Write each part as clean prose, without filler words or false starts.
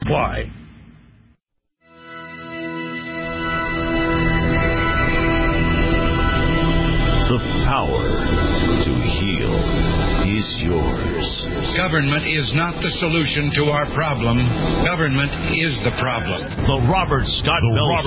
Why? The power to heal is yours. Government is not the solution to our problem. Government is the problem. The Robert Scott Bell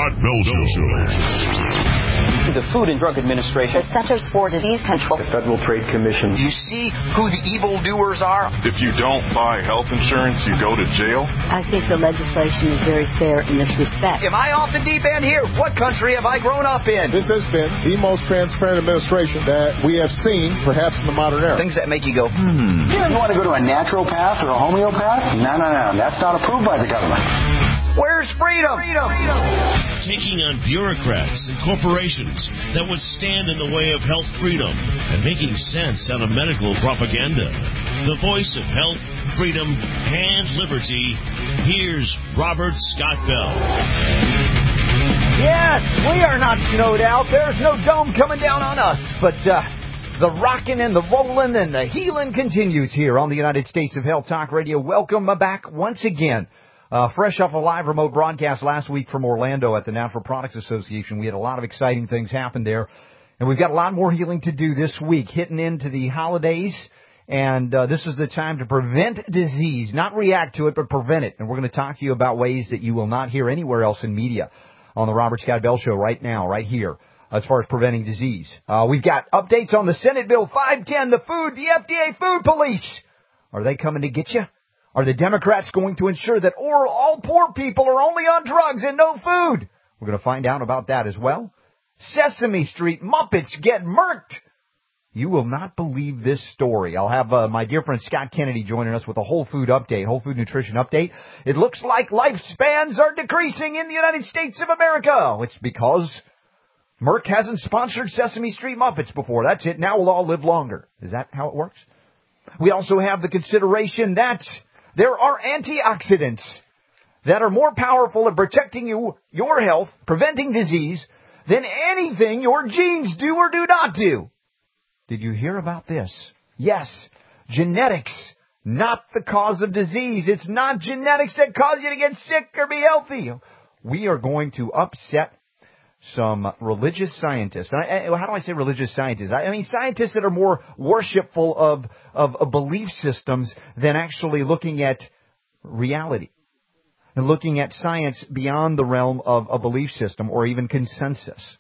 Show. The Food and Drug Administration, the Centers for Disease Control, the Federal Trade Commission. You see who the evildoers are? If you don't buy health insurance, you go to jail. I think the legislation is very fair in this respect. Am I off the deep end here? What country have I grown up in? This has been the most transparent administration that we have seen, perhaps in the modern era. Things that make you go, You want to go to a naturopath or a homeopath? No. That's not approved by the government. Where's freedom? Taking on bureaucrats and corporations that would stand in the way of health freedom and making sense out of medical propaganda. The voice of health, freedom, and liberty. Here's Robert Scott Bell. Yes, we are not snowed out. There's no dome coming down on us. But the rocking and the rolling and the healing continues here on the United States of Health Talk Radio. Welcome back once again. Fresh off a live remote broadcast last week from Orlando at the Natural Products Association. We had a lot of exciting things happen there. And we've got a lot more healing to do this week, hitting into the holidays. And this is the time to prevent disease, not react to it, but prevent it. And we're going to talk to you about ways that you will not hear anywhere else in media on the Robert Scott Bell Show right now, right here, as far as preventing disease. We've got updates on the Senate Bill 510, the FDA food police. Are they coming to get you? Are the Democrats going to ensure that all poor people are only on drugs and no food? We're going to find out about that as well. Sesame Street Muppets get murked. You will not believe this story. I'll have my dear friend Scott Kennedy joining us with a whole food nutrition update. It looks like lifespans are decreasing in the United States of America. It's because Merck hasn't sponsored Sesame Street Muppets before. That's it. Now we'll all live longer. Is that how it works? We also have the consideration that there are antioxidants that are more powerful at protecting your health, preventing disease, than anything your genes do or do not do. Did you hear about this? Yes, genetics, not the cause of disease. It's not genetics that cause you to get sick or be healthy. We are going to upset some religious scientists. How do I say religious scientists? I mean scientists that are more worshipful of belief systems than actually looking at reality and looking at science beyond the realm of a belief system or even consensus.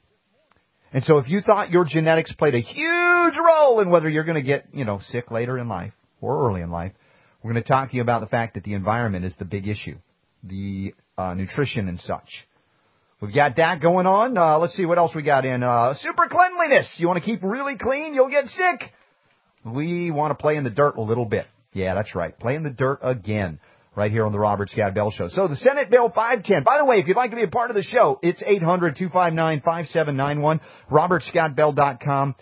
And so if you thought your genetics played a huge role in whether you're going to get, sick later in life or early in life, we're going to talk to you about the fact that the environment is the big issue, the nutrition and such. We've got that going on. Let's see what else we got in. Super cleanliness. You want to keep really clean, you'll get sick. We want to play in the dirt a little bit. Yeah, that's right. Play in the dirt again right here on the Robert Scott Bell Show. So the Senate Bill 510. By the way, if you'd like to be a part of the show, it's 800-259-5791, robertscottbell.com,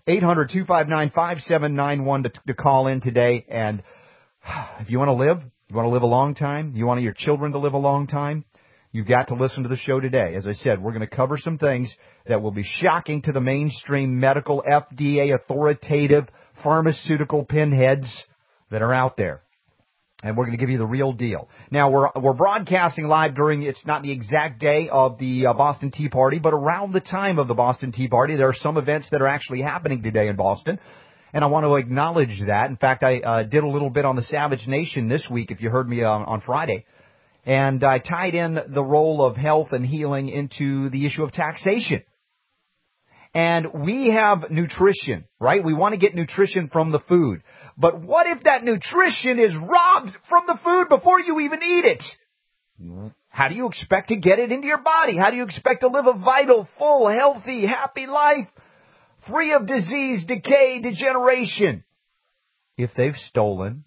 800-259-5791 to call in today. And if you want to live a long time, you want your children to live a long time, you've got to listen to the show today. As I said, we're going to cover some things that will be shocking to the mainstream medical, FDA, authoritative, pharmaceutical pinheads that are out there. And we're going to give you the real deal. Now, we're broadcasting live it's not the exact day of the Boston Tea Party, but around the time of the Boston Tea Party, there are some events that are actually happening today in Boston. And I want to acknowledge that. In fact, I did a little bit on the Savage Nation this week, if you heard me on Friday. And I tied in the role of health and healing into the issue of taxation. And we have nutrition, right? We want to get nutrition from the food. But what if that nutrition is robbed from the food before you even eat it? How do you expect to get it into your body? How do you expect to live a vital, full, healthy, happy life, free of disease, decay, degeneration? If they've stolen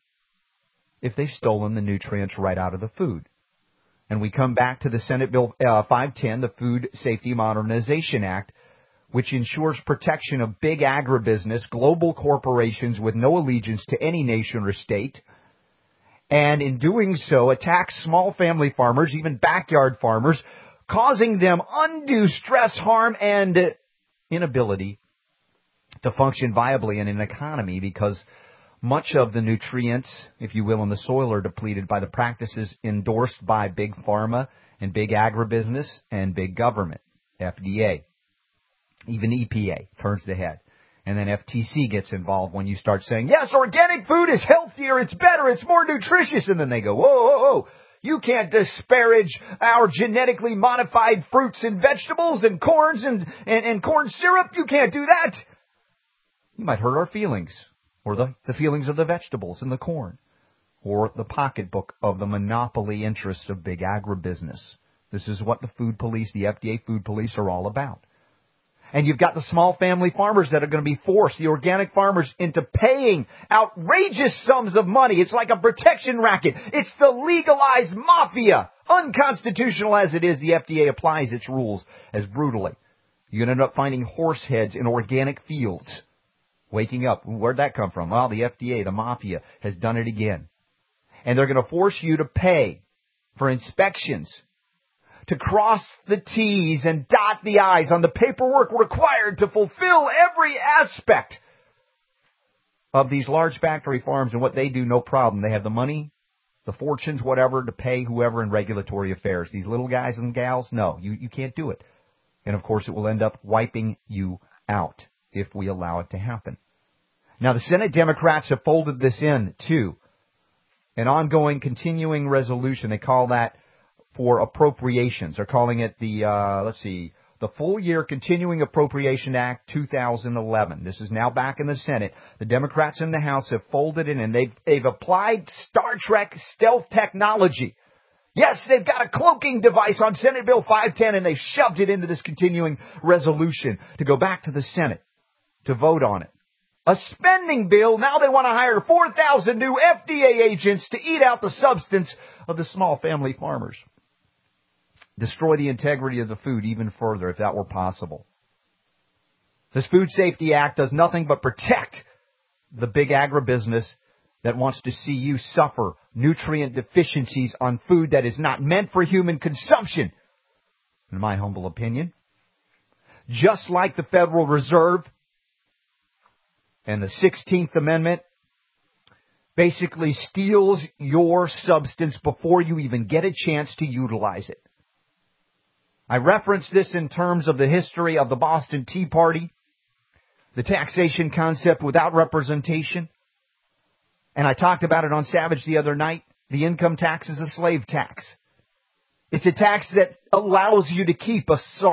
the nutrients right out of the food. And we come back to the Senate Bill 510, the Food Safety Modernization Act, which ensures protection of big agribusiness, global corporations with no allegiance to any nation or state, and in doing so attacks small family farmers, even backyard farmers, causing them undue stress, harm, and inability to function viably in an economy because Much of the nutrients, if you will, in the soil are depleted by the practices endorsed by big pharma and big agribusiness and big government, FDA. Even EPA turns the head. And then FTC gets involved when you start saying, yes, organic food is healthier, it's better, it's more nutritious. And then they go, whoa, whoa, whoa. You can't disparage our genetically modified fruits and vegetables and corns and corn syrup. You can't do that. You might hurt our feelings, or the feelings of the vegetables and the corn, or the pocketbook of the monopoly interests of big agribusiness. This is what the food police, the FDA food police, are all about. And you've got the small family farmers that are going to be forced, the organic farmers, into paying outrageous sums of money. It's like a protection racket. It's the legalized mafia. Unconstitutional as it is, the FDA applies its rules as brutally. You're going to end up finding horse heads in organic fields. Waking up. Where'd that come from? Well, the FDA, the mafia, has done it again. And they're going to force you to pay for inspections, to cross the T's and dot the I's on the paperwork required to fulfill every aspect of these large factory farms. And what they do, no problem. They have the money, the fortunes, whatever, to pay whoever in regulatory affairs. These little guys and gals, no, you can't do it. And, of course, it will end up wiping you out if we allow it to happen. Now, the Senate Democrats have folded this in to an ongoing, continuing resolution. They call that for appropriations. They're calling it the Full Year Continuing Appropriation Act 2011. This is now back in the Senate. The Democrats in the House have folded it in. They've applied Star Trek stealth technology. Yes, they've got a cloaking device on Senate Bill 510, and they've shoved it into this continuing resolution to go back to the Senate to vote on it. A spending bill. Now they want to hire 4,000 new FDA agents to eat out the substance of the small family farmers. Destroy the integrity of the food even further if that were possible. This Food Safety Act does nothing but protect the big agribusiness that wants to see you suffer nutrient deficiencies on food that is not meant for human consumption, in my humble opinion. Just like the Federal Reserve and the 16th Amendment basically steals your substance before you even get a chance to utilize it. I referenced this in terms of the history of the Boston Tea Party, the taxation concept without representation. And I talked about it on Savage the other night. The income tax is a slave tax. It's a tax that allows you to keep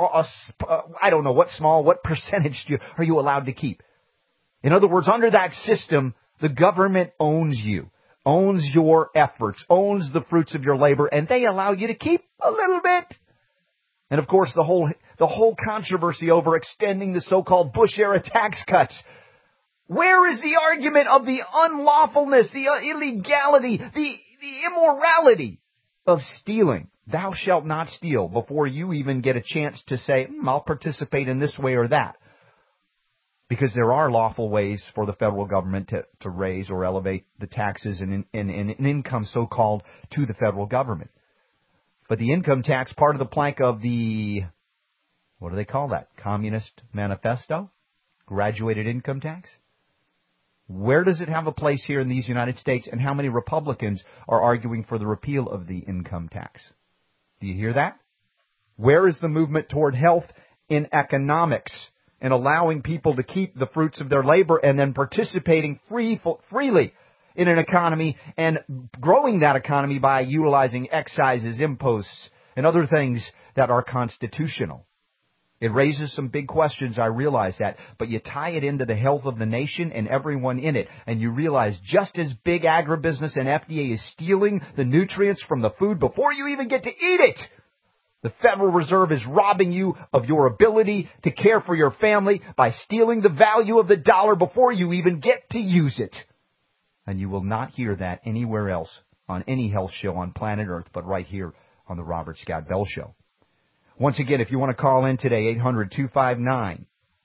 I don't know what percentage are you allowed to keep. In other words, under that system, the government owns you, owns your efforts, owns the fruits of your labor, and they allow you to keep a little bit. And of course, the whole controversy over extending the so-called Bush-era tax cuts. Where is the argument of the unlawfulness, the illegality, the immorality of stealing? Thou shalt not steal before you even get a chance to say, I'll participate in this way or that. Because there are lawful ways for the federal government to raise or elevate the taxes and income so-called to the federal government. But the income tax, part of the plank of the, what do they call that? Communist Manifesto? Graduated income tax? Where does it have a place here in these United States, and how many Republicans are arguing for the repeal of the income tax? Do you hear that? Where is the movement toward health in economics and allowing people to keep the fruits of their labor and then participating freely in an economy and growing that economy by utilizing excises, imposts, and other things that are constitutional? It raises some big questions, I realize that, but you tie it into the health of the nation and everyone in it, and you realize just as big agribusiness and FDA is stealing the nutrients from the food before you even get to eat it, the Federal Reserve is robbing you of your ability to care for your family by stealing the value of the dollar before you even get to use it. And you will not hear that anywhere else on any health show on planet Earth, but right here on the Robert Scott Bell Show. Once again, if you want to call in today, 800-259-5791,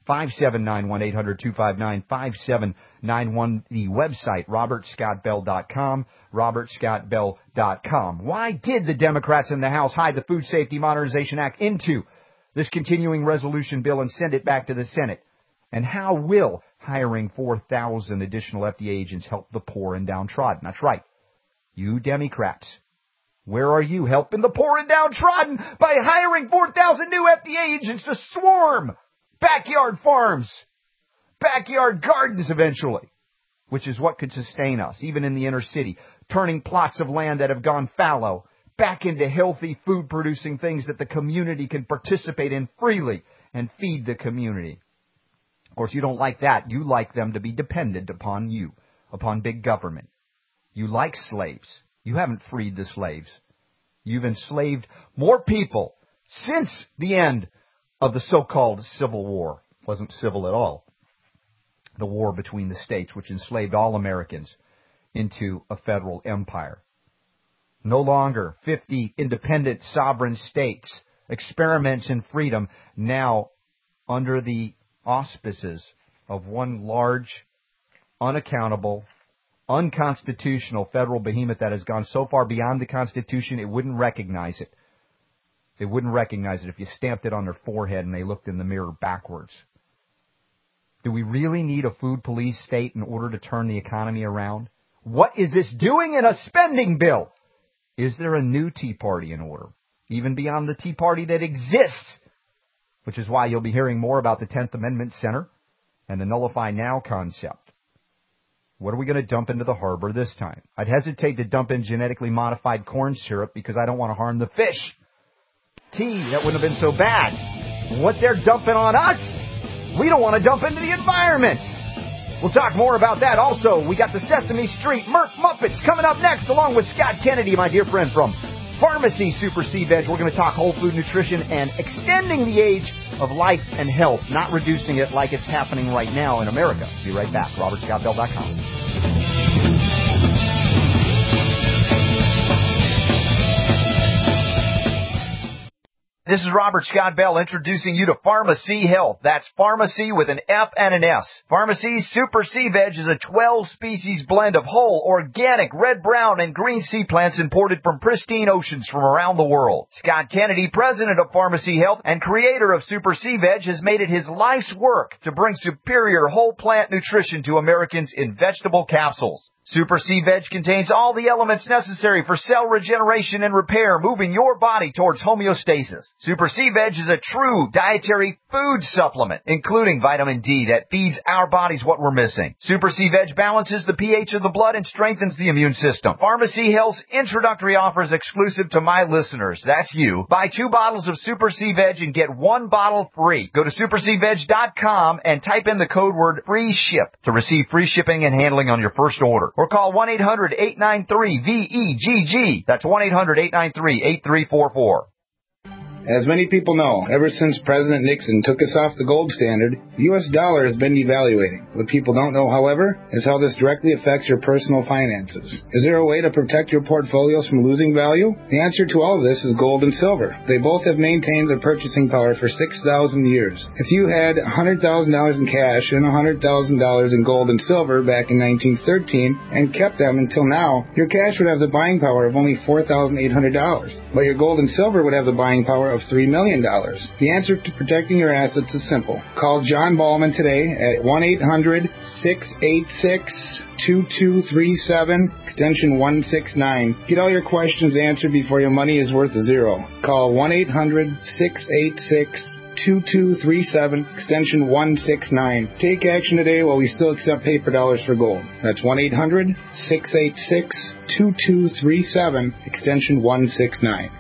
800-259-5791, the website, robertscottbell.com, robertscottbell.com. Why did the Democrats in the House hide the Food Safety Modernization Act into this continuing resolution bill and send it back to the Senate? And how will hiring 4,000 additional FDA agents help the poor and downtrodden. That's right. You Democrats, where are you helping the poor and downtrodden by hiring 4,000 new FDA agents to swarm backyard farms, backyard gardens eventually, which is what could sustain us, even in the inner city, turning plots of land that have gone fallow back into healthy food-producing things that the community can participate in freely and feed the community. Of course, you don't like that. You like them to be dependent upon you, upon big government. You like slaves. You haven't freed the slaves. You've enslaved more people since the end of the so-called Civil War. It wasn't civil at all. The war between the states, which enslaved all Americans into a federal empire. No longer 50 independent sovereign states, experiments in freedom, now under the auspices of one large, unaccountable, unconstitutional federal behemoth that has gone so far beyond the Constitution it wouldn't recognize it. They wouldn't recognize it if you stamped it on their forehead and they looked in the mirror backwards. Do we really need a food police state in order to turn the economy around? What is this doing in a spending bill? Is there a new Tea Party in order, even beyond the Tea Party that exists? Which is why you'll be hearing more about the 10th Amendment Center and the Nullify Now concept. What are we going to dump into the harbor this time? I'd hesitate to dump in genetically modified corn syrup because I don't want to harm the fish. Tea, that wouldn't have been so bad. What they're dumping on us, we don't want to dump into the environment. We'll talk more about that. Also, we got the Sesame Street Muppets coming up next, along with Scott Kennedy, my dear friend from Pharmacy Super C Veg. We're going to talk whole food nutrition and extending the age of life and health, not reducing it like it's happening right now in America. Be right back. RobertScottBell.com. This is Robert Scott Bell introducing you to Pharmacy Health. That's pharmacy with an F and an S. Pharmacy Super C Veg is a 12-species blend of whole, organic, red, brown, and green sea plants imported from pristine oceans from around the world. Scott Kennedy, president of Pharmacy Health and creator of Super C Veg, has made it his life's work to bring superior whole plant nutrition to Americans in vegetable capsules. Super C Veg contains all the elements necessary for cell regeneration and repair, moving your body towards homeostasis. Super C Veg is a true dietary food supplement, including vitamin D that feeds our bodies what we're missing. Super C Veg balances the pH of the blood and strengthens the immune system. Pharmacy Health's introductory offer is exclusive to my listeners. That's you. Buy 2 bottles of Super C Veg and get 1 bottle free. Go to supercveg.com and type in the code word FREESHIP to receive free shipping and handling on your first order. Or call 1-800-893-VEGG. That's 1-800-893-8344. As many people know, ever since President Nixon took us off the gold standard, the U.S. dollar has been devaluating. What people don't know, however, is how this directly affects your personal finances. Is there a way to protect your portfolios from losing value? The answer to all of this is gold and silver. They both have maintained their purchasing power for 6,000 years. If you had $100,000 in cash and $100,000 in gold and silver back in 1913 and kept them until now, your cash would have the buying power of only $4,800. But your gold and silver would have the buying power of $3 million. The answer to protecting your assets is simple. Call John Ballman today at 1-800-686-2237, extension 169. Get all your questions answered before your money is worth $0. Call 1-800-686-2237, extension 169. Take action today while we still accept paper dollars for gold. That's 1-800-686-2237, extension 169.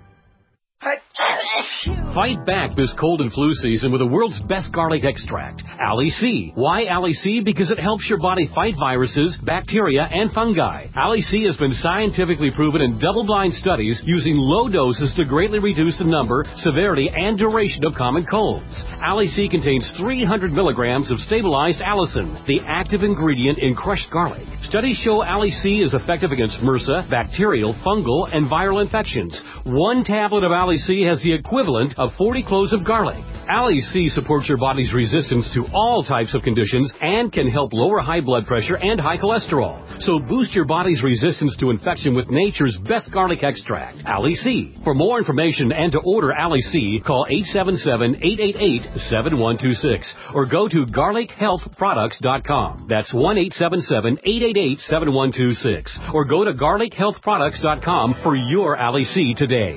Fight back this cold and flu season with the world's best garlic extract, Ali C. Why Ali C? Because it helps your body fight viruses, bacteria, and fungi. Ali C has been scientifically proven in double-blind studies using low doses to greatly reduce the number, severity, and duration of common colds. Ali C contains 300 milligrams of stabilized allicin, the active ingredient in crushed garlic. Studies show Ali C is effective against MRSA, bacterial, fungal, and viral infections. 1 tablet of Ali C has the equivalent equivalent of 40 cloves of garlic. Ali C supports your body's resistance to all types of conditions and can help lower high blood pressure and high cholesterol. So boost your body's resistance to infection with nature's best garlic extract, Ali C. For more information and to order Ali C, call 877-888-7126 or go to garlichealthproducts.com. That's 1-877-888-7126 or go to garlichealthproducts.com for your Ali C today.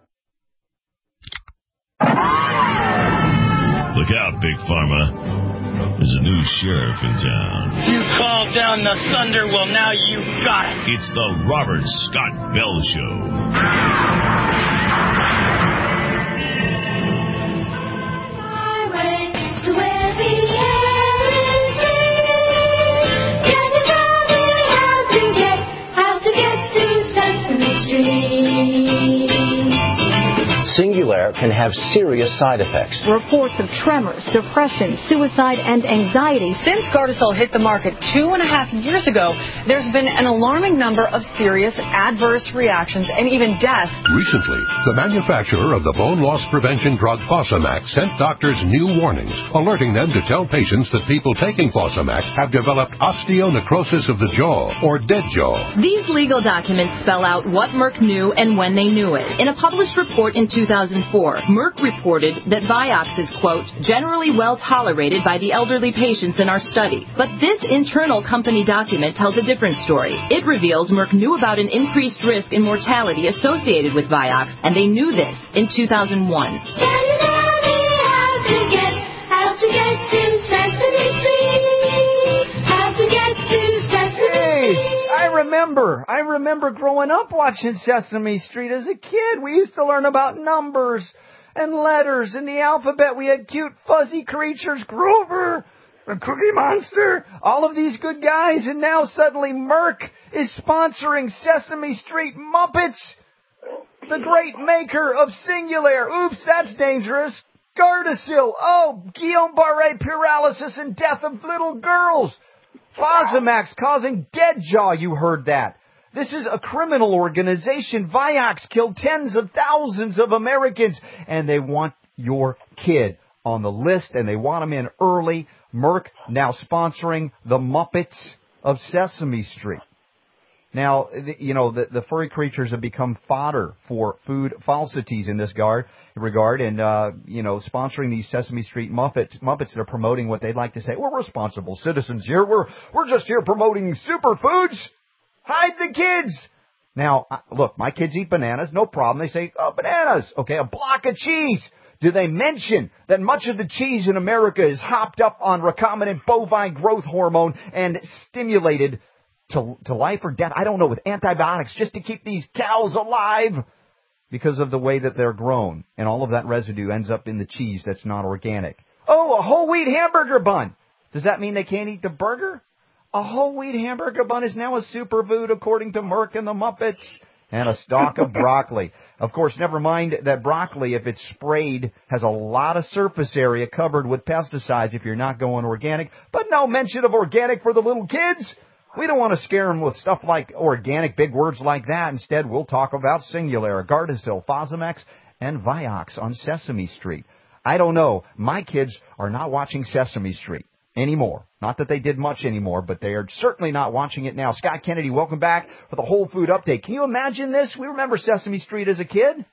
Look out, Big Pharma. There's a new sheriff in town. You called down the thunder, well, now you got it. It's the Robert Scott Bell Show. Highway to where the air is free. Can you tell me how to get to Sesame Street? Singulair can have serious side effects. Reports of tremors, depression, suicide, and anxiety. Since Gardasil hit the market 2.5 years ago, there's been an alarming number of serious adverse reactions and even deaths. Recently, the manufacturer of the bone loss prevention drug Fosamax sent doctors new warnings, alerting them to tell patients that people taking Fosamax have developed osteonecrosis of the jaw or dead jaw. These legal documents spell out what Merck knew and when they knew it. In a published report in 2004, Merck reported that Vioxx is, quote, generally well tolerated by the elderly patients in our study. But this internal company document tells a different story. It reveals Merck knew about an increased risk in mortality associated with Vioxx, and they knew this in 2001. Can you tell me how to get to Sesame Street? How to get to Sesame Street? I remember growing up watching Sesame Street as a kid. We used to learn about numbers and letters and the alphabet. We had cute fuzzy creatures, Grover, the Cookie Monster, all of these good guys. And now suddenly Merck is sponsoring Sesame Street Muppets, the great maker of Singulair. Oops, that's dangerous. Gardasil. Oh, Guillain-Barré paralysis and death of little girls. Fosamax causing dead jaw, you heard that. This is a criminal organization. Vioxx killed tens of thousands of Americans, and they want your kid on the list, and they want him in early. Merck now sponsoring the Muppets of Sesame Street. Now, the furry creatures have become fodder for food falsities in this regard, and, sponsoring these Sesame Street Muppets that are promoting what they'd like to say. We're responsible citizens here. We're just here promoting superfoods. Hide the kids. Now, look, my kids eat bananas, no problem. They say, oh, bananas. Okay, a block of cheese. Do they mention that much of the cheese in America is hopped up on recombinant bovine growth hormone and stimulated to life or death? I don't know, with antibiotics just to keep these cows alive because of the way that they're grown. And all of that residue ends up in the cheese that's not organic. Oh, a whole wheat hamburger bun. Does that mean they can't eat the burger? A whole wheat hamburger bun is now a superfood according to Merck and the Muppets. And a stalk of broccoli. Of course, never mind that broccoli, if it's sprayed, has a lot of surface area covered with pesticides if you're not going organic. But no mention of organic for the little kids. We don't want to scare them with stuff like organic, big words like that. Instead, we'll talk about Singulair, Gardasil, Fosamax, and Vioxx on Sesame Street. I don't know. My kids are not watching Sesame Street anymore. Not that they did much anymore, but they are certainly not watching it now. Scott Kennedy, welcome back for the Whole Food Update. Can you imagine this? We remember Sesame Street as a kid.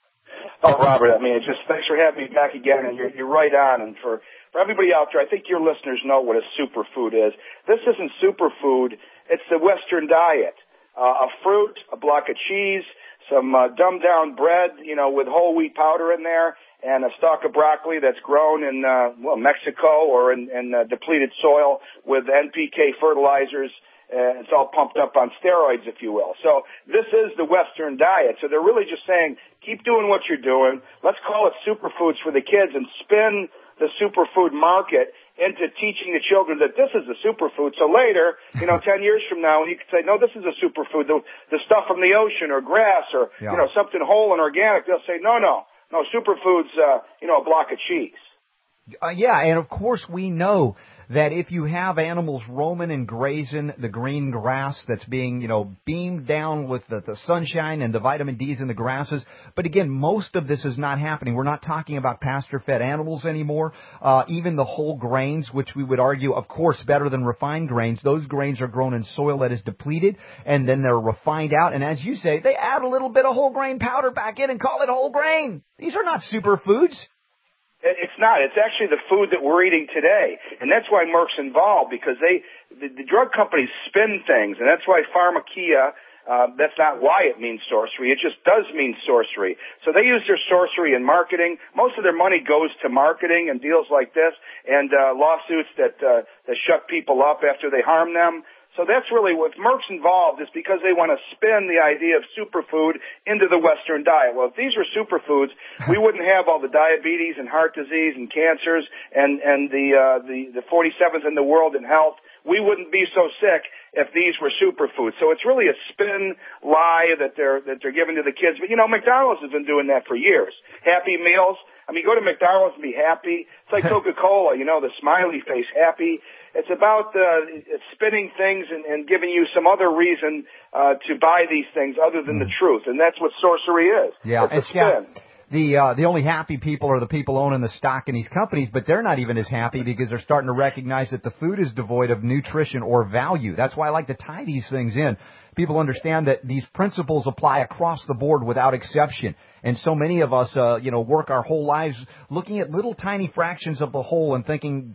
Oh, Robert, thanks for having me back again, and you're right on. And for everybody out there, I think your listeners know what a superfood is. This isn't superfood. It's the Western diet. A fruit, a block of cheese, some dumbed-down bread, with whole wheat powder in there, and a stalk of broccoli that's grown in, Mexico or in depleted soil with NPK fertilizers. It's all pumped up on steroids, if you will. So this is the Western diet. So they're really just saying, keep doing what you're doing. Let's call it superfoods for the kids and spin the superfood market into teaching the children that this is a superfood. So later, 10 years from now, you can say, no, this is a superfood. The stuff from the ocean or grass or, something whole and organic. They'll say, no, superfood's, a block of cheese. Yeah, and of course we know that if you have animals roaming and grazing the green grass that's being, beamed down with the sunshine and the vitamin D's in the grasses. But again, most of this is not happening. We're not talking about pasture-fed animals anymore. Even the whole grains, which we would argue, of course, better than refined grains. Those grains are grown in soil that is depleted, and then they're refined out. And as you say, they add a little bit of whole grain powder back in and call it whole grain. These are not superfoods. It's not. It's actually the food that we're eating today. And that's why Merck's involved, because the drug companies spin things. And that's why Pharmakia, that's not why it means sorcery. It just does mean sorcery. So they use their sorcery in marketing. Most of their money goes to marketing and deals like this and lawsuits that shut people up after they harm them. So that's really what Merck's involved, is because they want to spin the idea of superfood into the Western diet. Well, if these were superfoods, we wouldn't have all the diabetes and heart disease and cancers and the 47th in the world in health. We wouldn't be so sick if these were superfoods. So it's really a spin lie that they're giving to the kids. But McDonald's has been doing that for years. Happy Meals. I mean, go to McDonald's and be happy. It's like Coca-Cola, the smiley face, happy. It's about spinning things and giving you some other reason to buy these things other than the truth, and that's what sorcery is. Yeah, it's a spin. The only happy people are the people owning the stock in these companies, but they're not even as happy because they're starting to recognize that the food is devoid of nutrition or value. That's why I like to tie these things in. People understand that these principles apply across the board without exception. And so many of us, work our whole lives looking at little tiny fractions of the whole and thinking,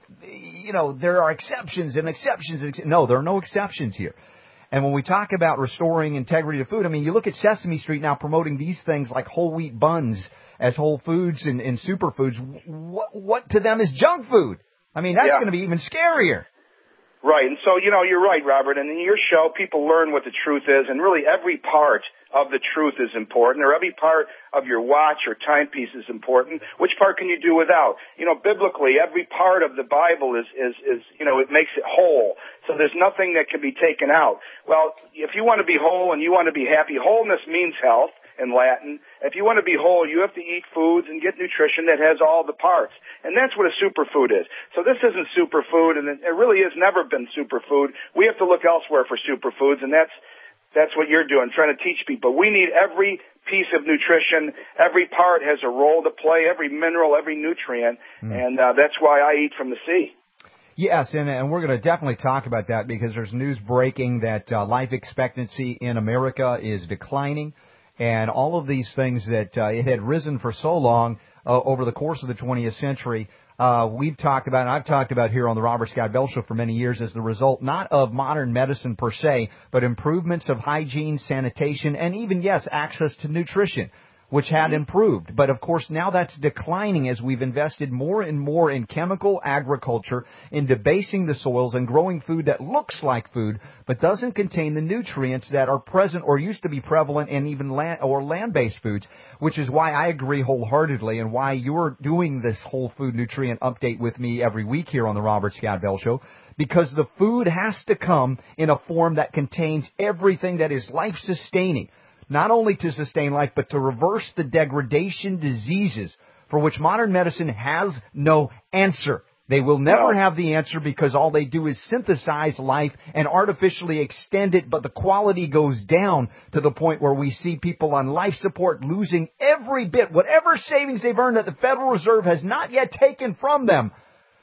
there are exceptions and exceptions. No, there are no exceptions here. And when we talk about restoring integrity to food, I mean, you look at Sesame Street now promoting these things like whole wheat buns as whole foods and superfoods. What to them is junk food? I mean, that's going to be even scarier. Right, and so, you're right, Robert, and in your show, people learn what the truth is, and really every part of the truth is important, or every part of your watch or timepiece is important. Which part can you do without? Biblically, every part of the Bible is it makes it whole, so there's nothing that can be taken out. Well, if you want to be whole and you want to be happy, wholeness means health in Latin. If you want to be whole, you have to eat foods and get nutrition that has all the parts. And that's what a superfood is. So this isn't superfood, and it really has never been superfood. We have to look elsewhere for superfoods, and that's what you're doing, trying to teach people. We need every piece of nutrition. Every part has a role to play, every mineral, every nutrient, and that's why I eat from the sea. Yes, and we're going to definitely talk about that because there's news breaking that life expectancy in America is declining. And all of these things that it had risen for so long over the course of the 20th century, we've talked about, and I've talked about here on the Robert Scott Bell Show for many years, as the result not of modern medicine per se, but improvements of hygiene, sanitation, and even, access to nutrition, which had improved. But, of course, now that's declining as we've invested more and more in chemical agriculture, in debasing the soils and growing food that looks like food, but doesn't contain the nutrients that are present or used to be prevalent in even land-based foods, which is why I agree wholeheartedly and why you're doing this whole food nutrient update with me every week here on the Robert Scott Bell Show, because the food has to come in a form that contains everything that is life-sustaining. Not only to sustain life, but to reverse the degradation diseases for which modern medicine has no answer. They will never have the answer because all they do is synthesize life and artificially extend it, but the quality goes down to the point where we see people on life support losing every bit, whatever savings they've earned that the Federal Reserve has not yet taken from them,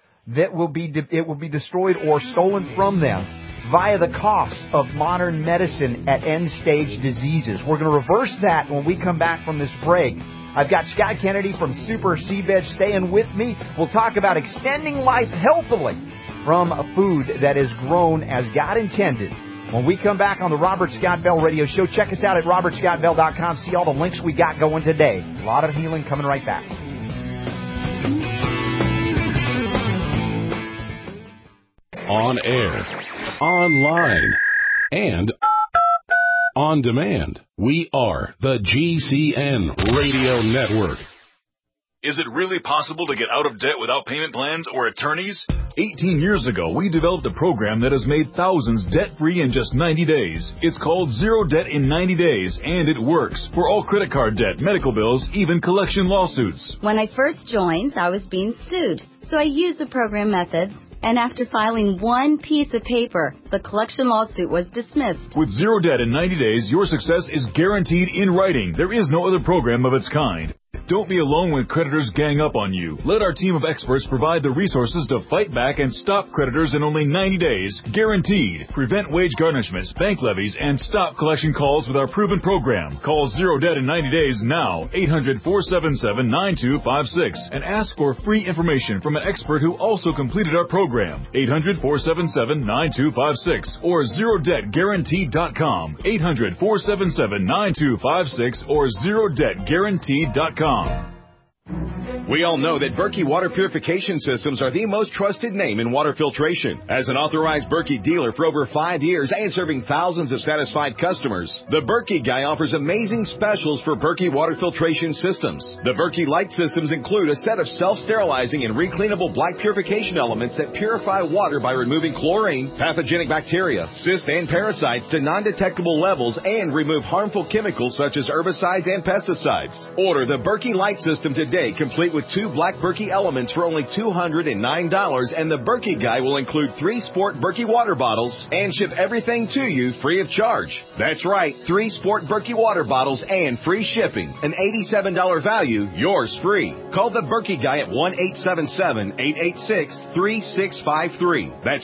it will be destroyed or stolen from them via the cost of modern medicine at end-stage diseases. We're going to reverse that when we come back from this break. I've got Scott Kennedy from Super Seedveg staying with me. We'll talk about extending life healthily from a food that is grown as God intended. When we come back on the Robert Scott Bell Radio Show, check us out at robertscottbell.com. See all the links we got going today. A lot of healing coming right back. On air, online, and on demand. We are the GCN Radio Network. Is it really possible to get out of debt without payment plans or attorneys? 18 years ago, we developed a program that has made thousands debt-free in just 90 days. It's called Zero Debt in 90 Days, and it works for all credit card debt, medical bills, even collection lawsuits. When I first joined, I was being sued, so I used the program methods. And after filing one piece of paper, the collection lawsuit was dismissed. With Zero Debt in 90 days, your success is guaranteed in writing. There is no other program of its kind. Don't be alone when creditors gang up on you. Let our team of experts provide the resources to fight back and stop creditors in only 90 days. Guaranteed. Prevent wage garnishments, bank levies, and stop collection calls with our proven program. Call Zero Debt in 90 days now. 800-477-9256. And ask for free information from an expert who also completed our program. 800-477-9256 or ZeroDebtGuaranteed.com. 800-477-9256 or ZeroDebtGuaranteed.com. We all know that Berkey Water Purification Systems are the most trusted name in water filtration. As an authorized Berkey dealer for over 5 years and serving thousands of satisfied customers, the Berkey Guy offers amazing specials for Berkey Water Filtration Systems. The Berkey Light Systems include a set of self-sterilizing and recleanable black purification elements that purify water by removing chlorine, pathogenic bacteria, cysts, and parasites to non-detectable levels and remove harmful chemicals such as herbicides and pesticides. Order the Berkey Light System today, complete with 2 black Berkey elements for only $209, and the Berkey Guy will include 3 Sport Berkey water bottles and ship everything to you free of charge. That's right, 3 Sport Berkey water bottles and free shipping. An $87 value, yours free. Call the Berkey Guy at 1-877-886-3653. That's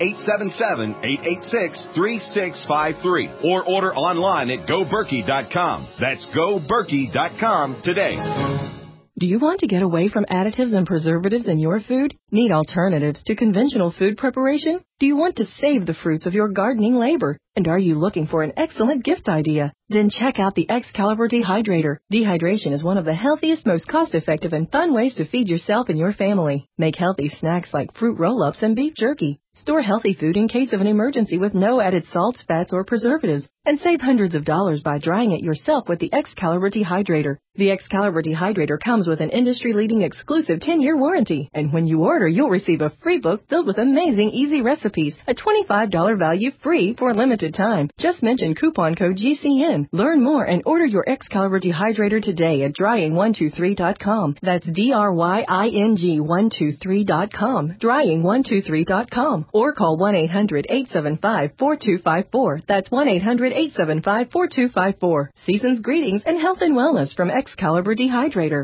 1-877-886-3653. Or order online at GoBerkey.com. That's GoBerkey.com today. Do you want to get away from additives and preservatives in your food? Need alternatives to conventional food preparation? Do you want to save the fruits of your gardening labor? And are you looking for an excellent gift idea? Then check out the Excalibur Dehydrator. Dehydration is one of the healthiest, most cost-effective, and fun ways to feed yourself and your family. Make healthy snacks like fruit roll-ups and beef jerky. Store healthy food in case of an emergency with no added salts, fats, or preservatives. And save hundreds of dollars by drying it yourself with the Excalibur Dehydrator. The Excalibur Dehydrator comes with an industry-leading exclusive 10-year warranty. And when you order, you'll receive a free book filled with amazing, easy recipes. A $25 value free for a limited time. Just mention coupon code GCN. Learn more and order your Excalibur Dehydrator today at drying123.com. That's DRYING123.com. Drying123.com. Or call 1-800-875-4254. That's 1-800-875-4254. Season's greetings and health and wellness from Excalibur Dehydrator.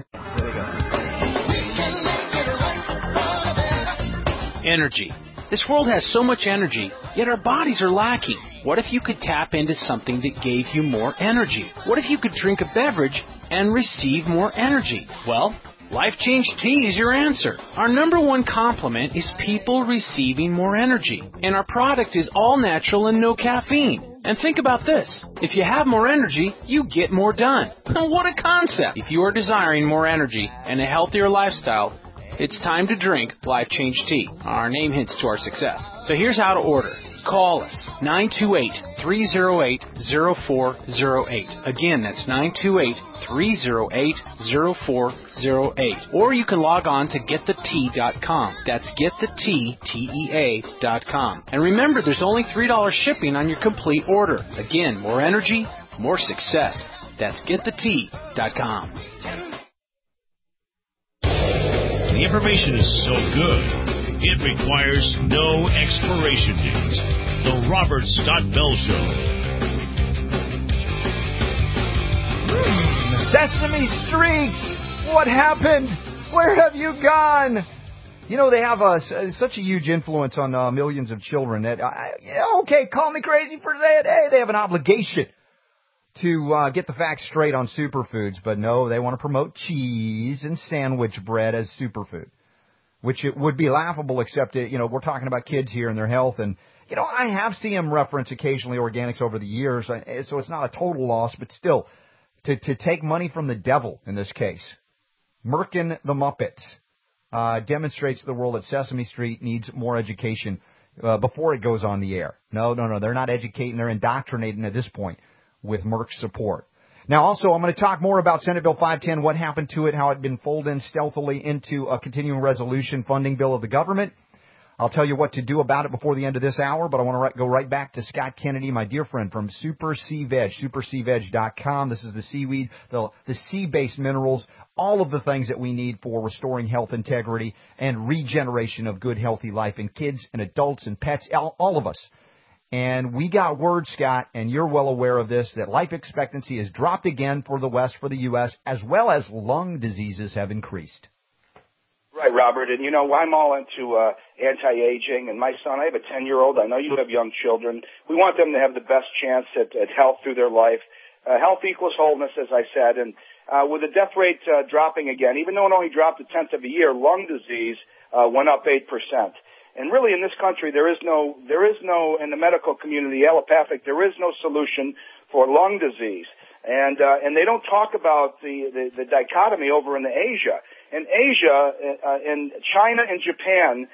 Energy. This world has so much energy, yet our bodies are lacking. What if you could tap into something that gave you more energy? What if you could drink a beverage and receive more energy? Well, Life Change Tea is your answer. Our number one compliment is people receiving more energy. And our product is all natural and no caffeine. And think about this. If you have more energy, you get more done. What a concept! If you are desiring more energy and a healthier lifestyle, it's time to drink Life Change Tea. Our name hints to our success. So here's how to order. Call us, 928-308-0408. Again, that's 928-308-0408. Or you can log on to getthetea.com. That's getthetea.com. And remember, there's only $3 shipping on your complete order. Again, more energy, more success. That's getthetea.com. The information is so good, it requires no expiration date. The Robert Scott Bell Show. Sesame Street! What happened? Where have you gone? You know, they have such a huge influence on millions of children that, okay, call me crazy for saying, hey, they have an obligation to get the facts straight on superfoods, but no, they want to promote cheese and sandwich bread as superfood, which it would be laughable, except, we're talking about kids here and their health, and, I have seen them reference occasionally organics over the years, so it's not a total loss, but still, to take money from the devil in this case, Merkin the Muppets, demonstrates to the world that Sesame Street needs more education before it goes on the air. No, they're not educating, they're indoctrinating at this point with Merck's support. Now, also, I'm going to talk more about Senate Bill 510, what happened to it, how it had been folded in stealthily into a continuing resolution funding bill of the government. I'll tell you what to do about it before the end of this hour, but I want to go right back to Scott Kennedy, my dear friend from Super Sea Veg, superseaveg.com. This is the seaweed, the sea-based minerals, all of the things that we need for restoring health integrity and regeneration of good, healthy life in kids and adults and pets, all of us. And we got word, Scott, and you're well aware of this, that life expectancy has dropped again for the West, for the U.S., as well as lung diseases have increased. Right, Robert. And, I'm all into anti-aging. And my son, I have a 10-year-old. I know you have young children. We want them to have the best chance at health through their life. Health equals wholeness, as I said. And with the death rate dropping again, even though it only dropped a tenth of a year, lung disease went up 8%. And really, in this country, there is no, in the medical community, allopathic, there is no solution for lung disease. And they don't talk about the dichotomy over in Asia. In Asia, in China and Japan,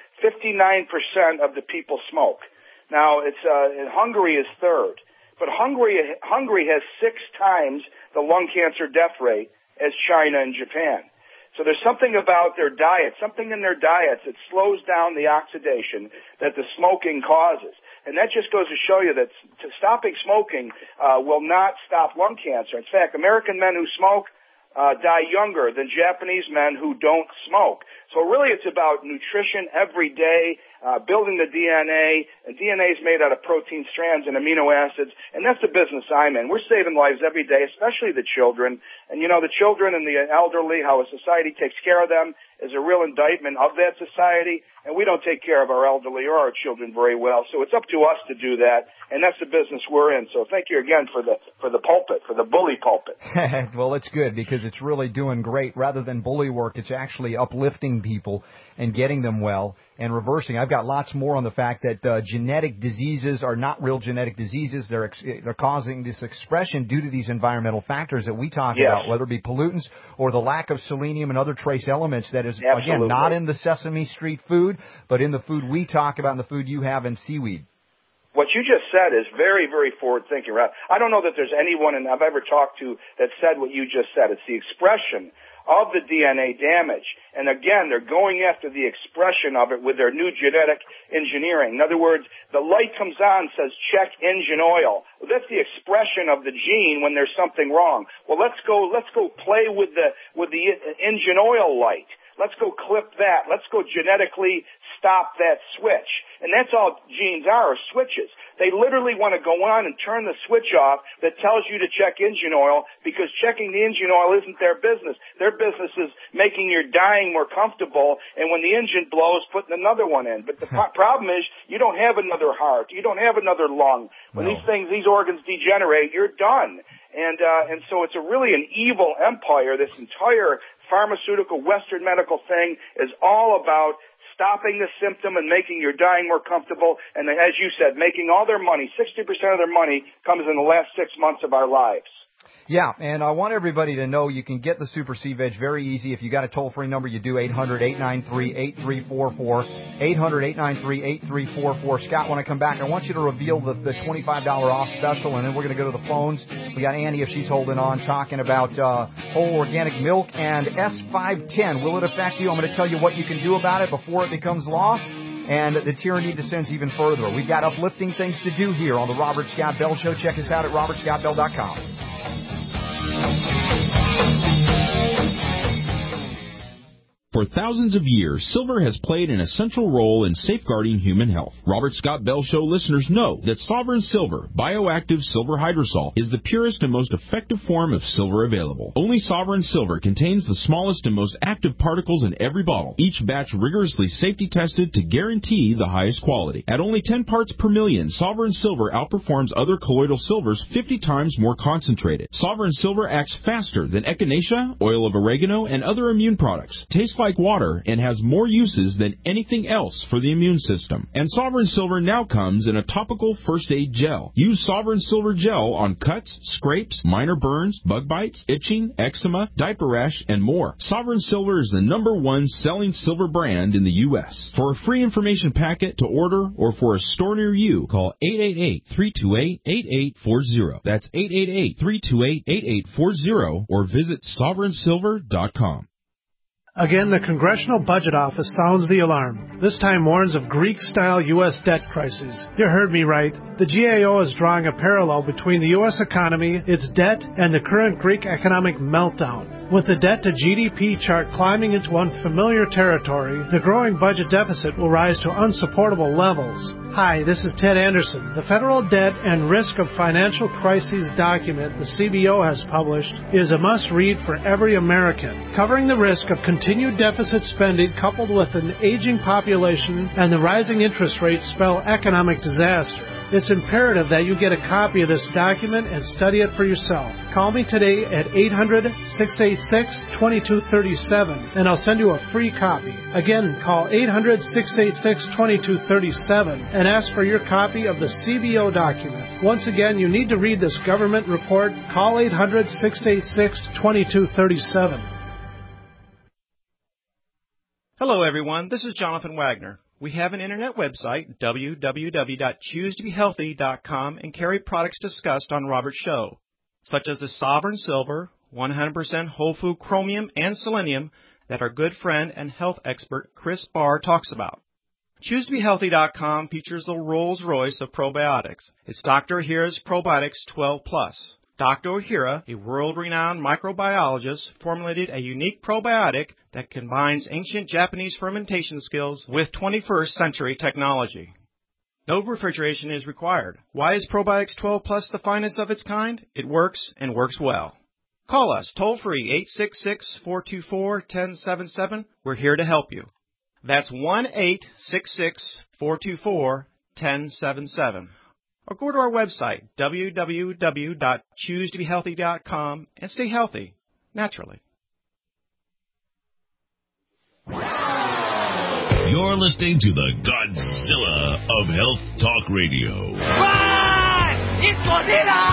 59% of the people smoke. Now, Hungary is third. But Hungary has 6 times the lung cancer death rate as China and Japan. So there's something about their diet, something in their diets that slows down the oxidation that the smoking causes. And that just goes to show you that stopping smoking will not stop lung cancer. In fact, American men who smoke die younger than Japanese men who don't smoke. So really it's about nutrition every day, building the DNA. And DNA is made out of protein strands and amino acids, and that's the business I'm in. We're saving lives every day, especially the children. And, the children and the elderly, how a society takes care of them is a real indictment of that society, and we don't take care of our elderly or our children very well. So it's up to us to do that, and that's the business we're in. So thank you again for the pulpit, for the bully pulpit. Well, it's good because it's really doing great. Rather than bully work, it's actually uplifting people and getting them well and reversing. I've got lots more on the fact that genetic diseases are not real genetic diseases. They're causing this expression due to these environmental factors that we talk about, whether it be pollutants or the lack of selenium and other trace elements that is, again, not in the Sesame Street food, but in the food we talk about and the food you have in seaweed. What you just said is very, very forward-thinking. Right? I don't know that there's anyone I've ever talked to that said what you just said. It's the expression of the DNA damage. And again, they're going after the expression of it with their new genetic engineering. In other words, the light comes on, says check engine oil. Well, that's the expression of the gene when there's something wrong. Well, let's go play with the engine oil light. Let's go clip that. Let's go genetically stop that switch. And that's all genes are switches. They literally want to go on and turn the switch off that tells you to check engine oil, because checking the engine oil isn't their business. Their business is making your dying more comfortable, and when the engine blows, putting another one in. But the problem is you don't have another heart. You don't have another lung. When these organs degenerate, you're done. And so it's really an evil empire. This entire pharmaceutical Western medical thing is all about stopping the symptom and making your dying more comfortable. And as you said, making all their money, 60% of their money comes in the last 6 months of our lives. Yeah, and I want everybody to know you can get the Super Sea Veg very easy. If you got a toll-free number, you do 800-893-8344, 800-893-8344. Scott, when I come back, I want you to reveal the $25 off special, and then we're going to go to the phones. We got Annie, if she's holding on, talking about whole organic milk and S510. Will it affect you? I'm going to tell you what you can do about it before it becomes law. And the tyranny descends even further. We've got uplifting things to do here on the Robert Scott Bell Show. Check us out at robertscottbell.com. For thousands of years, silver has played an essential role in safeguarding human health. Robert Scott Bell Show listeners know that Sovereign Silver, bioactive silver hydrosol, is the purest and most effective form of silver available. Only Sovereign Silver contains the smallest and most active particles in every bottle, each batch rigorously safety tested to guarantee the highest quality. At only 10 parts per million, Sovereign Silver outperforms other colloidal silvers 50 times more concentrated. Sovereign Silver acts faster than echinacea, oil of oregano, and other immune products. Tastes like water and has more uses than anything else for the immune system. And Sovereign Silver now comes in a topical first aid gel. Use Sovereign Silver gel on cuts, scrapes, minor burns, bug bites, itching, eczema, diaper rash, and more. Sovereign Silver is the #1 selling silver brand in the U.S. For a free information packet to order or for a store near you, call 888-328-8840. That's 888-328-8840 or visit sovereignsilver.com. Again, the Congressional Budget Office sounds the alarm. This time warns of Greek-style U.S. debt crisis. You heard me right. The GAO is drawing a parallel between the U.S. economy, its debt, and the current Greek economic meltdown. With the debt-to-GDP chart climbing into unfamiliar territory, the growing budget deficit will rise to unsupportable levels. Hi, this is Ted Anderson. The Federal Debt and Risk of Financial Crises document the CBO has published is a must-read for every American, covering the risk of continued deficit spending coupled with an aging population and the rising interest rates spell economic disaster. It's imperative that you get a copy of this document and study it for yourself. Call me today at 800-686-2237 and I'll send you a free copy. Again, call 800-686-2237 and ask for your copy of the CBO document. Once again, you need to read this government report. Call 800-686-2237. Hello, everyone. This is Jonathan Wagner. We have an internet website, www.choosetobehealthy.com, and carry products discussed on Robert's show, such as the Sovereign Silver, 100% whole food chromium and selenium that our good friend and health expert Chris Barr talks about. ChooseToBeHealthy.com features the Rolls-Royce of probiotics. It's Dr. Ohhira's Probiotics 12+. Dr. Ohhira, a world-renowned microbiologist, formulated a unique probiotic that combines ancient Japanese fermentation skills with 21st century technology. No refrigeration is required. Why is Probiotics 12 Plus the finest of its kind? It works and works well. Call us toll-free 866-424-1077. We're here to help you. That's 1-866-424-1077. Or go to our website, www.choosetobehealthy.com, and stay healthy, naturally. You're listening to the Godzilla of Health Talk Radio. It's Godzilla!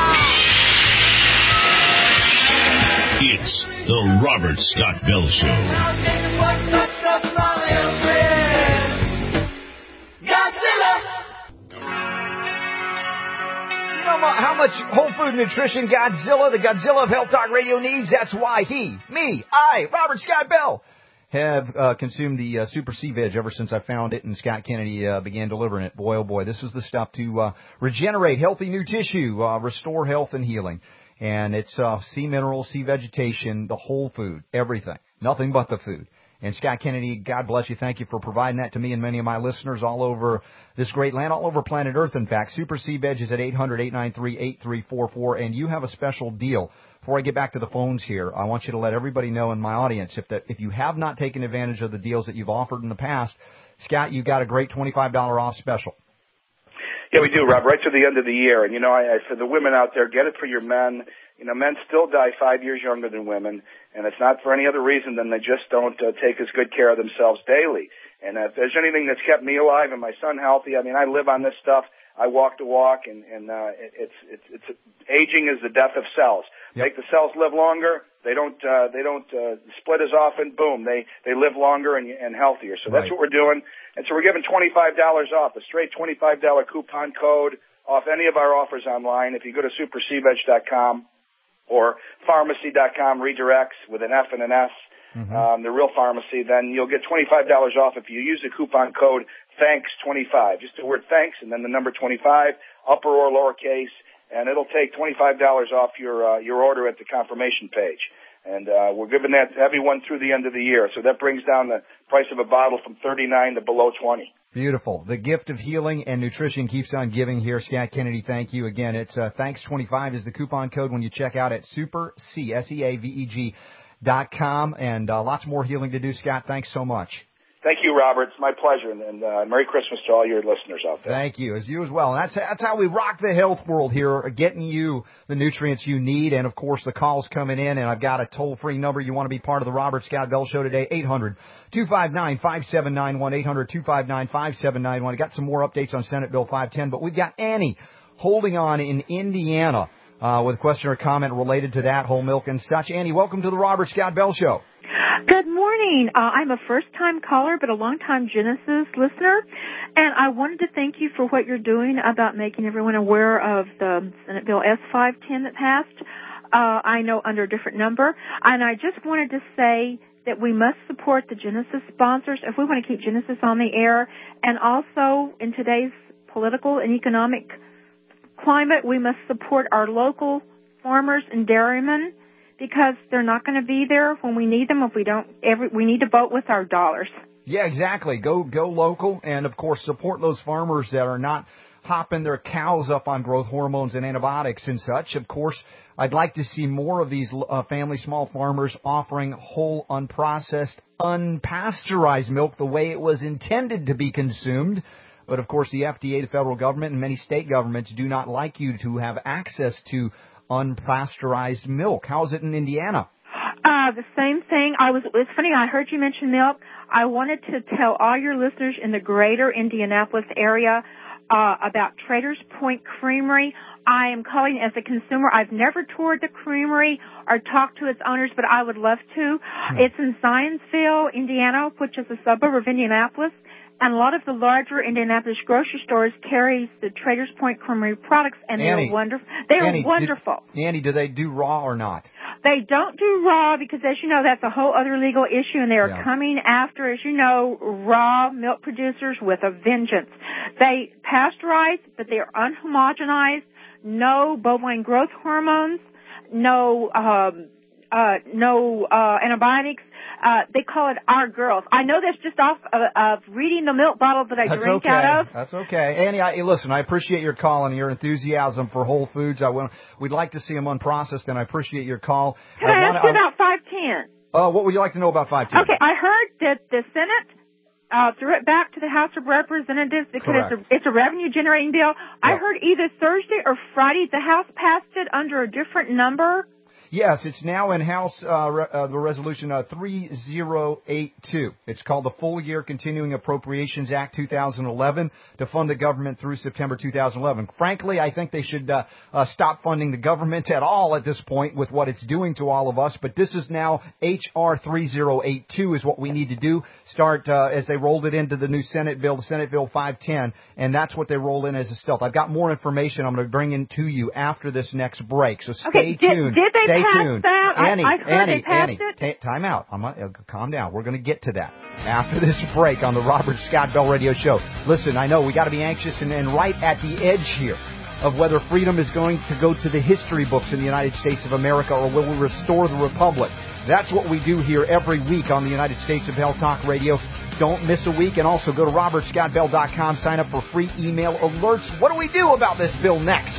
It's the Robert Scott Bell Show. How much whole food nutrition Godzilla, the Godzilla of Health Talk Radio needs? That's why I, Robert Scott Bell, have consumed the Super C Veg ever since I found it and Scott Kennedy began delivering it. Boy, oh boy, this is the stuff to regenerate healthy new tissue, restore health and healing. And it's sea minerals, sea vegetation, the whole food, everything, nothing but the food. And Scott Kennedy, God bless you. Thank you for providing that to me and many of my listeners all over this great land, all over planet Earth, in fact. Super C Veg is at 800-893-8344, and you have a special deal. Before I get back to the phones here, I want you to let everybody know in my audience, if you have not taken advantage of the deals that you've offered in the past, Scott, you've got a great $25 off special. Yeah, we do, Rob, right to the end of the year. And, for the women out there, get it for your men. Men still die 5 years younger than women, and it's not for any other reason than they just don't take as good care of themselves daily. And if there's anything that's kept me alive and my son healthy, I live on this stuff. I walk the walk, and it's aging is the death of cells. Yep. Make the cells live longer. They don't split as often. Boom, they live longer and healthier. So that's what we're doing. And so we're giving $25 off, a straight $25 coupon code off any of our offers online. If you go to supercveg.com or pharmacy.com redirects with an F and an S, the real pharmacy, then you'll get $25 off if you use the coupon code THANKS25. Just the word thanks and then the number 25, upper or lowercase, and it'll take $25 off your order at the confirmation page. And we're giving that to everyone through the end of the year. So that brings down the price of a bottle from $39 to below $20. Beautiful. The gift of healing and nutrition keeps on giving here. Scott Kennedy, thank you. Again, it's THANKS25 is the coupon code when you check out at supercveg.com. And lots more healing to do, Scott. Thanks so much. Thank you, Robert. It's my pleasure, and Merry Christmas to all your listeners out there. Thank you, as you as well. And that's how we rock the health world here, getting you the nutrients you need, and, of course, the calls coming in. And I've got a toll-free number. You want to be part of the Robert Scott Bell Show today, 800-259-5791, 800-259-5791. I got some more updates on Senate Bill 510, but we've got Annie holding on in Indiana with a question or comment related to that, whole milk and such. Annie, welcome to the Robert Scott Bell Show. Good morning. I'm a first-time caller, but a long-time Genesis listener, and I wanted to thank you for what you're doing about making everyone aware of the Senate Bill S-510 that passed. I know under a different number, and I just wanted to say that we must support the Genesis sponsors if we want to keep Genesis on the air. And also, in today's political and economic climate, we must support our local farmers and dairymen because they're not going to be there when we need them if we don't. We need to vote with our dollars. Yeah, exactly. Go local, and of course support those farmers that are not hopping their cows up on growth hormones and antibiotics and such. Of course, I'd like to see more of these family small farmers offering whole, unprocessed, unpasteurized milk the way it was intended to be consumed. But of course, the FDA, the federal government, and many state governments do not like you to have access to unpasteurized milk. How is it in Indiana? The same thing. It's funny, I heard you mention milk. I wanted to tell all your listeners in the greater Indianapolis area about Traders Point Creamery. I am calling as a consumer. I've never toured the creamery or talked to its owners, but I would love to. It's in Zionsville, Indiana, which is a suburb of Indianapolis. And a lot of the larger Indianapolis grocery stores carry the Traders Point Creamery products, and they're wonderful. They're wonderful. Annie, do they do raw or not? They don't do raw because, as you know, that's a whole other legal issue, and they are coming after, as you know, raw milk producers with a vengeance. They pasteurize, but they are unhomogenized, no bovine growth hormones, no antibiotics. They call it Our Girls. I know that's just off of reading the milk bottle that I drink out of. That's okay. Annie, listen, I appreciate your call and your enthusiasm for Whole Foods. We'd like to see them unprocessed, and I appreciate your call. Can I ask you about 510? What would you like to know about 510? Okay, I heard that the Senate threw it back to the House of Representatives because it's a revenue-generating bill. I heard either Thursday or Friday the House passed it under a different number. Yes, it's now in House, the resolution 3082. It's called the Full Year Continuing Appropriations Act 2011 to fund the government through September 2011. Frankly, I think they should stop funding the government at all at this point with what it's doing to all of us. But this is now H.R. 3082 is what we need to do. Start as they rolled it into the new Senate bill, the Senate Bill 510, and that's what they roll in as a stealth. I've got more information I'm going to bring in to you after this next break, so stay tuned. Did they Stay pass tuned. that? Annie, they passed time out. Calm down. We're going to get to that after this break on the Robert Scott Bell Radio Show. Listen, I know we got to be anxious and right at the edge here of whether freedom is going to go to the history books in the United States of America or will we restore the Republic. That's what we do here every week on the United States of Health Talk Radio. Don't miss a week, and also go to robertscottbell.com, sign up for free email alerts. What do we do about this bill next?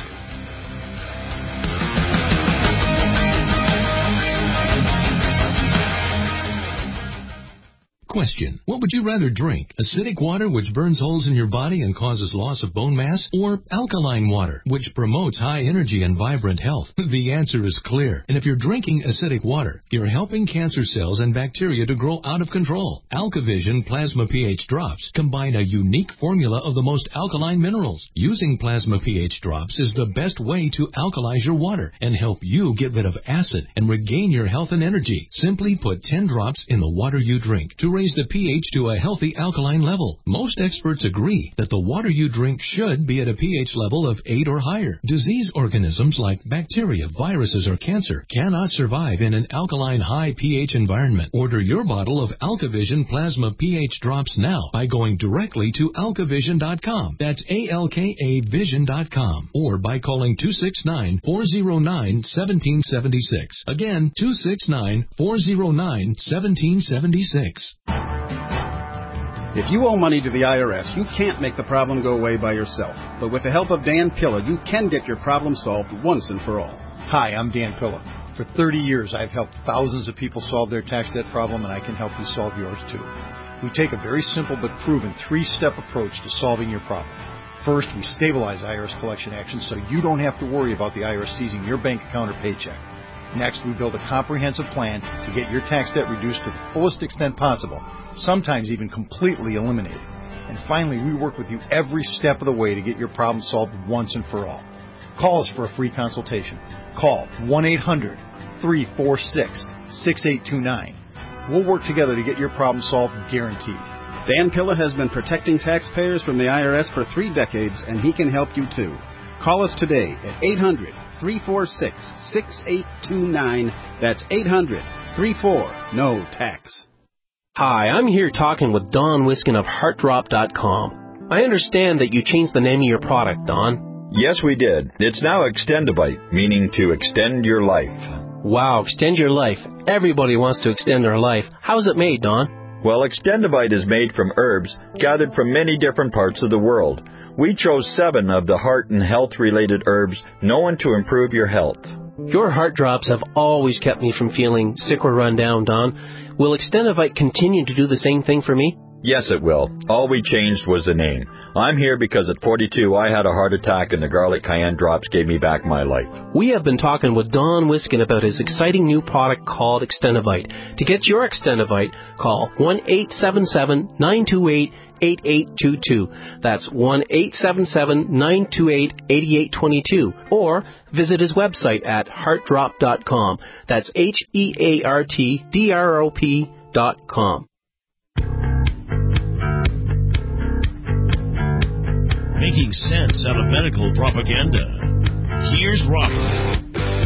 Question. What would you rather drink? Acidic water, which burns holes in your body and causes loss of bone mass? Or alkaline water, which promotes high energy and vibrant health? The answer is clear. And if you're drinking acidic water, you're helping cancer cells and bacteria to grow out of control. AlkaVision Plasma pH Drops combine a unique formula of the most alkaline minerals. Using Plasma pH Drops is the best way to alkalize your water and help you get rid of acid and regain your health and energy. Simply put 10 drops in the water you drink to raise the pH to a healthy alkaline level. Most experts agree that the water you drink should be at a pH level of 8 or higher. Disease organisms like bacteria, viruses, or cancer cannot survive in an alkaline high pH environment. Order your bottle of AlkaVision Plasma pH Drops now by going directly to alkavision.com. That's ALKAvision.com. Or by calling 269-409-1776. Again, 269-409-1776. If you owe money to the IRS, you can't make the problem go away by yourself. But with the help of Dan Pilla, you can get your problem solved once and for all. Hi, I'm Dan Pilla. For 30 years, I've helped thousands of people solve their tax debt problem, and I can help you solve yours too. We take a very simple but proven 3-step approach to solving your problem. First, we stabilize IRS collection actions so you don't have to worry about the IRS seizing your bank account or paycheck. Next, we build a comprehensive plan to get your tax debt reduced to the fullest extent possible, sometimes even completely eliminated. And finally, we work with you every step of the way to get your problem solved once and for all. Call us for a free consultation. Call 1-800-346-6829. We'll work together to get your problem solved, guaranteed. Dan Pilla has been protecting taxpayers from the IRS for 3 decades, and he can help you too. Call us today at 800-346-6829. That's 888-34, no tax. Hi, I'm here talking with Don Wiskin of HeartDrop.com. I understand that you changed the name of your product, Don. Yes, we did. It's now Extendivite, meaning to extend your life. Wow, extend your life. Everybody wants to extend their life. How is it made, Don? Well, Extendivite is made from herbs gathered from many different parts of the world. We chose 7 of the heart and health-related herbs known to improve your health. Your heart drops have always kept me from feeling sick or run down, Don. Will Extendivite continue to do the same thing for me? Yes, it will. All we changed was the name. I'm here because at 42 I had a heart attack and the garlic cayenne drops gave me back my life. We have been talking with Don Wiskin about his exciting new product called Extendivite. To get your Extendivite, call 1-877-928-8822. That's 1-877-928-8822. Or visit his website at heartdrop.com. That's HeartDrop.com. Making sense out of medical propaganda. Here's Robert.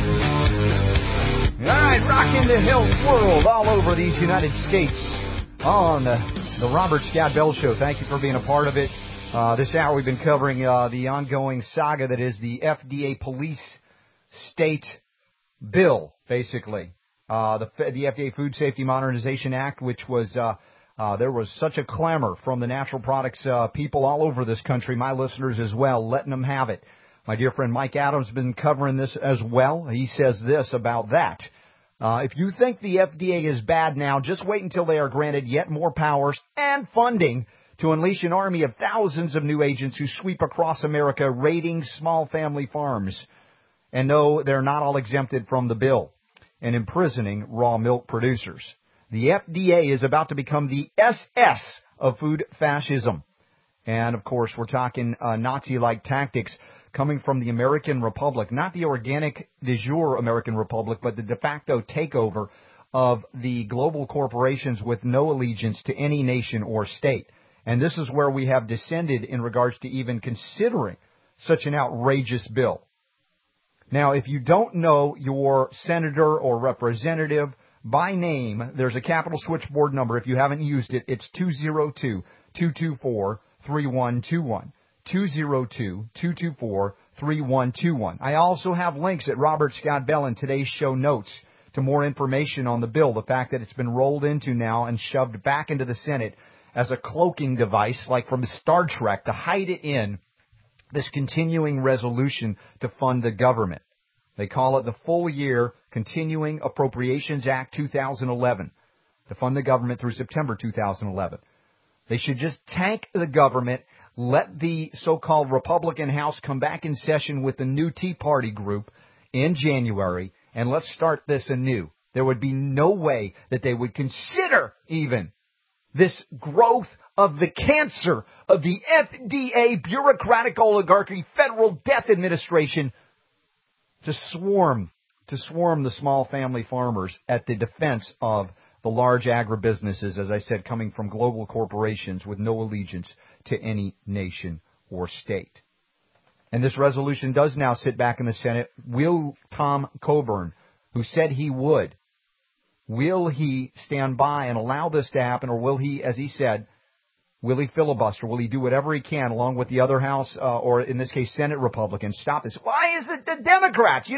All right, rocking the health world all over these United States on the Robert Scott Bell Show. Thank you for being a part of it. This hour we've been covering the ongoing saga that is the FDA police state bill, basically. The FDA Food Safety Modernization Act, which was... there was such a clamor from the natural products people all over this country, my listeners as well, letting them have it. My dear friend Mike Adams has been covering this as well. He says this about that. If you think the FDA is bad now, just wait until they are granted yet more powers and funding to unleash an army of thousands of new agents who sweep across America raiding small family farms. And no, they're not all exempted from the bill and imprisoning raw milk producers. The FDA is about to become the SS of food fascism. And, of course, we're talking Nazi-like tactics coming from the American Republic, not the organic de jure American Republic, but the de facto takeover of the global corporations with no allegiance to any nation or state. And this is where we have descended in regards to even considering such an outrageous bill. Now, if you don't know your senator or representative by name, there's a Capital Switchboard number. If you haven't used it, it's 202-224-3121. 202-224-3121. I also have links at Robert Scott Bell in today's show notes to more information on the bill, the fact that it's been rolled into now and shoved back into the Senate as a cloaking device, like from Star Trek, to hide it in this continuing resolution to fund the government. They call it the Full Year Continuing Appropriations Act 2011 to fund the government through September 2011. They should just tank the government, let the so-called Republican House come back in session with the new Tea Party group in January, and let's start this anew. There would be no way that they would consider even this growth of the cancer of the FDA bureaucratic oligarchy, Federal Death Administration, to swarm the small family farmers at the defense of the large agribusinesses, as I said, coming from global corporations with no allegiance to any nation or state. And this resolution does now sit back in the Senate. Will Tom Coburn, who said he would, will he stand by and allow this to happen, or will he, as he said, will he filibuster? Will he do whatever he can, along with the other House, or in this case, Senate Republicans, stop this? Why is it the Democrats?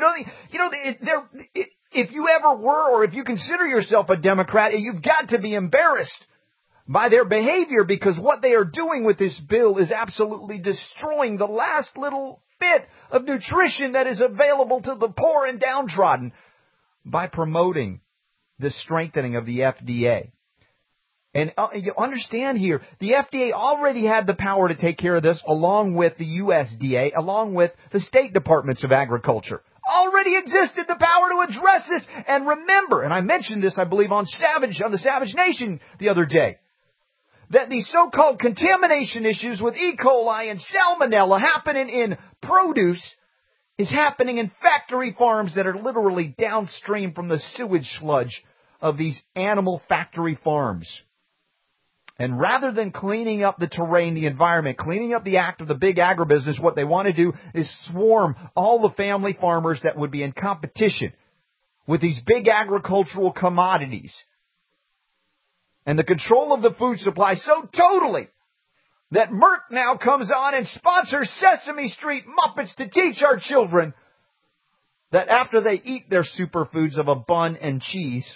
If you ever were, or if you consider yourself a Democrat, you've got to be embarrassed by their behavior, because what they are doing with this bill is absolutely destroying the last little bit of nutrition that is available to the poor and downtrodden by promoting the strengthening of the FDA. And you understand here, the FDA already had the power to take care of this, along with the USDA, along with the State Departments of Agriculture. Already existed the power to address this. And remember, and I mentioned this, I believe, on the Savage Nation the other day, that the so-called contamination issues with E. coli and salmonella happening in produce is happening in factory farms that are literally downstream from the sewage sludge of these animal factory farms. And rather than cleaning up the terrain, the environment, cleaning up the act of the big agribusiness, what they want to do is swarm all the family farmers that would be in competition with these big agricultural commodities and the control of the food supply so totally that Merck now comes on and sponsors Sesame Street Muppets to teach our children that after they eat their superfoods of a bun and cheese,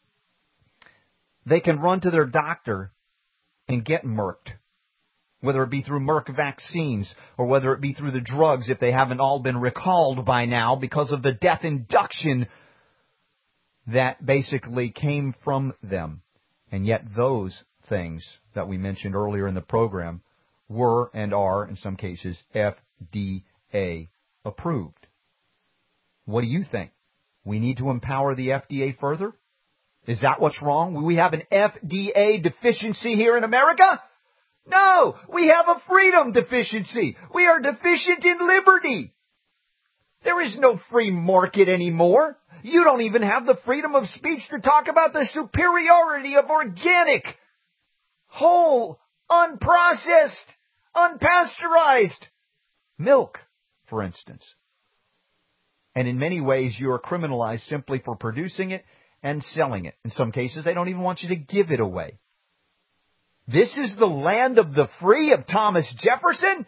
they can run to their doctor and get Mercked, whether it be through Merck vaccines or whether it be through the drugs if they haven't all been recalled by now because of the death induction that basically came from them. And yet those things that we mentioned earlier in the program were and are, in some cases, FDA approved. What do you think? We need to empower the FDA further? Is that what's wrong? Will we have an FDA deficiency here in America? No, we have a freedom deficiency. We are deficient in liberty. There is no free market anymore. You don't even have the freedom of speech to talk about the superiority of organic, whole, unprocessed, unpasteurized milk, for instance. And in many ways, you are criminalized simply for producing it and selling it. In some cases, they don't even want you to give it away. This is the land of the free of Thomas Jefferson?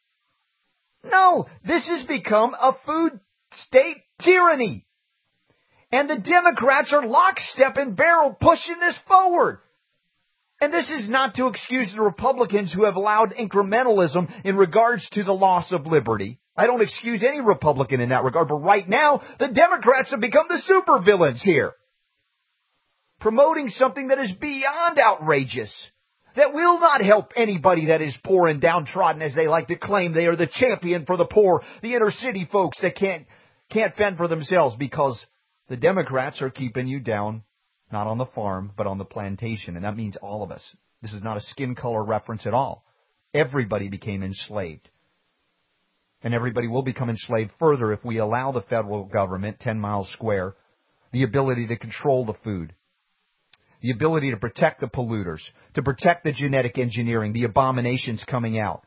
No, this has become a food state tyranny. And the Democrats are lockstep and barrel pushing this forward. And this is not to excuse the Republicans who have allowed incrementalism in regards to the loss of liberty. I don't excuse any Republican in that regard, but right now, the Democrats have become the supervillains here. Promoting something that is beyond outrageous, that will not help anybody that is poor and downtrodden, as they like to claim they are the champion for the poor, the inner city folks that can't fend for themselves, because the Democrats are keeping you down, not on the farm, but on the plantation, and that means all of us. This is not a skin color reference at all. Everybody became enslaved. And everybody will become enslaved further if we allow the federal government, 10 miles square, the ability to control the food, the ability to protect the polluters, to protect the genetic engineering, the abominations coming out.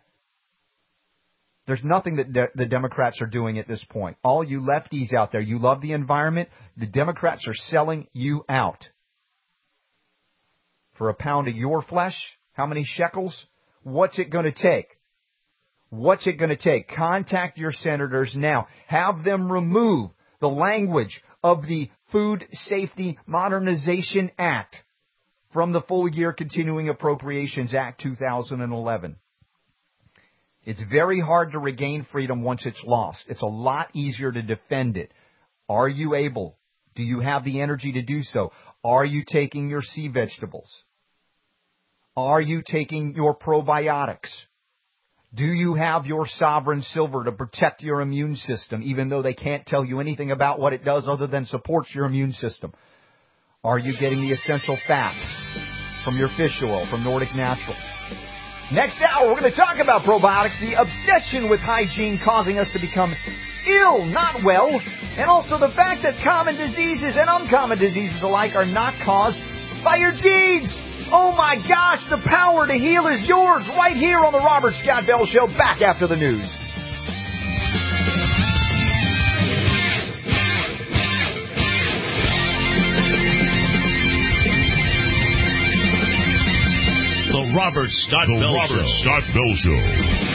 There's nothing that the Democrats are doing at this point. All you lefties out there, you love the environment, the Democrats are selling you out. For a pound of your flesh, how many shekels? What's it going to take? What's it going to take? Contact your senators now. Have them remove the language of the Food Safety Modernization Act from the Full Year Continuing Appropriations Act 2011. It's very hard to regain freedom once it's lost. It's a lot easier to defend it. Are you able? Do you have the energy to do so? Are you taking your sea vegetables? Are you taking your probiotics? Do you have your sovereign silver to protect your immune system, even though they can't tell you anything about what it does other than supports your immune system? Are you getting the essential fats from your fish oil, from Nordic Natural? Next hour, we're going to talk about probiotics, the obsession with hygiene causing us to become ill, not well, and also the fact that common diseases and uncommon diseases alike are not caused by your genes. Oh my gosh, the power to heal is yours right here on the Robert Scott Bell Show, back after the news. The Robert Scott Bell Show.